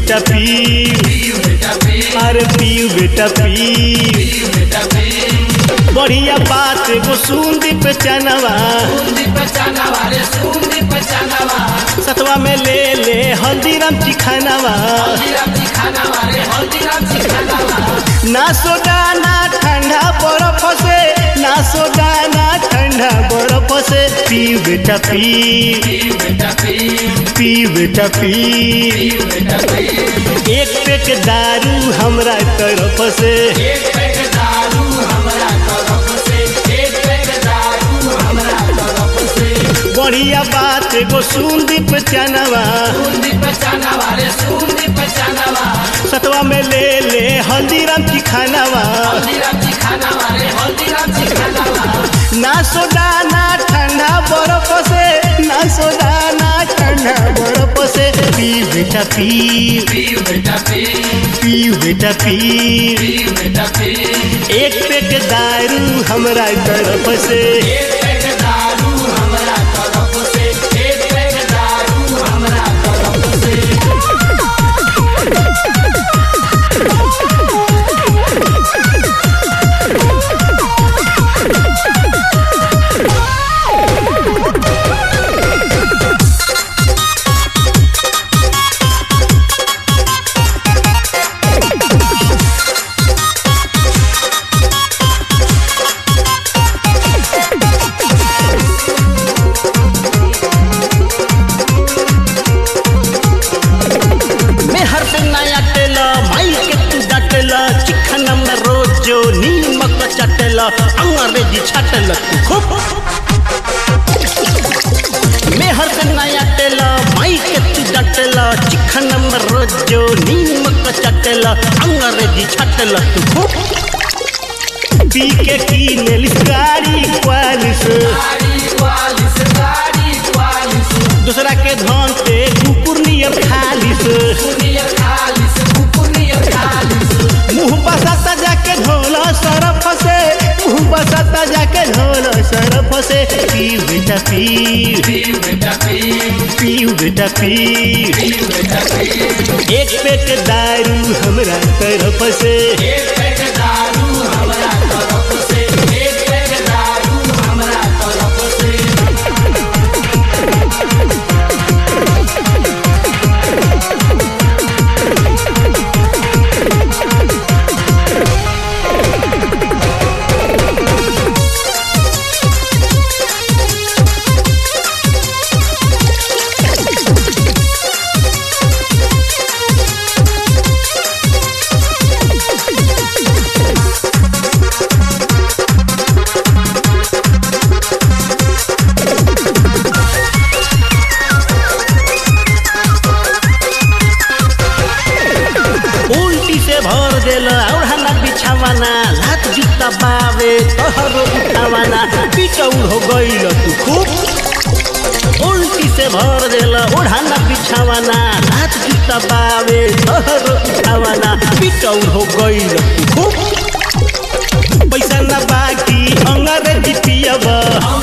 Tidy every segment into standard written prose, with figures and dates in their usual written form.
बेटा पीऊ, अरे पीऊ बेटा पीऊ। बढ़िया बात एगो सुंदी पे चनवा, सतवा में ले ले हल्दीराम चिखानवा। ना सोडा ना ठंडा बर्फ से, ना सोडा ना ठंडा बर्फ से। पीऊ बेटा पीऊ, पीऊ बेटा पीऊ। एक पैक दारू हमरा तरफ से, बढ़िया बात एगो सुंदी पे चनवा, सतवा में ले ले हल्दीराम चिखानवा। ना सोडा ना ठंडा बर्फ से, ना सोडा ना ठंडा बर्फ से। पीऊ बेटा पीऊ, पीऊ बेटा पीऊ। एक पैक दारू हमरा तरफ से, अंग्रेजी छाटल तू खूब। मेहर से नया टेला माई के तू डटला, चिकन में रोजो नीमक चटला। अंग्रेजी छाटल तू खूब। पी के कीनेलिस गाड़ी क्वालिस, दूसरा के धन पे कुकुर नियर खालिस। मुँह बसाता जाके ढोला सरफ से, मुँह बसाता जाके ढोला सरफ से। पीऊ बेटा पीऊ, पीऊ बेटा पीऊ। एक पैक दारू हमरा तरफ से, लात जूता बावे तोहरो उठावाना। पिटौर हो गईल तू खूब, उल्टी से भर देला ओढ़ाना बिछावाना। लात जूता बावे तोहरो उठावाना। पिटौर हो गईल तू खूब। पैसा ना बाकी अंग्रेजी पियबा,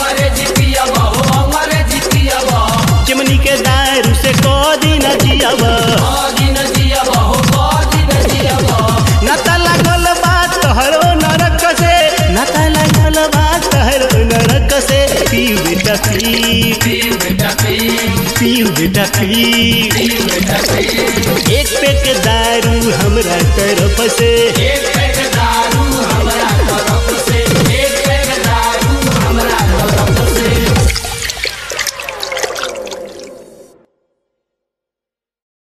चिमनी के दारू से कदी न जियबा। नाता लागल बात तोहरो नरक से, नाता लागल बात तोहरो नरक से। पीऊ बेटा पीऊ, पीऊ बेटा पीऊ। एक पैक दारू हमरा तरफ से,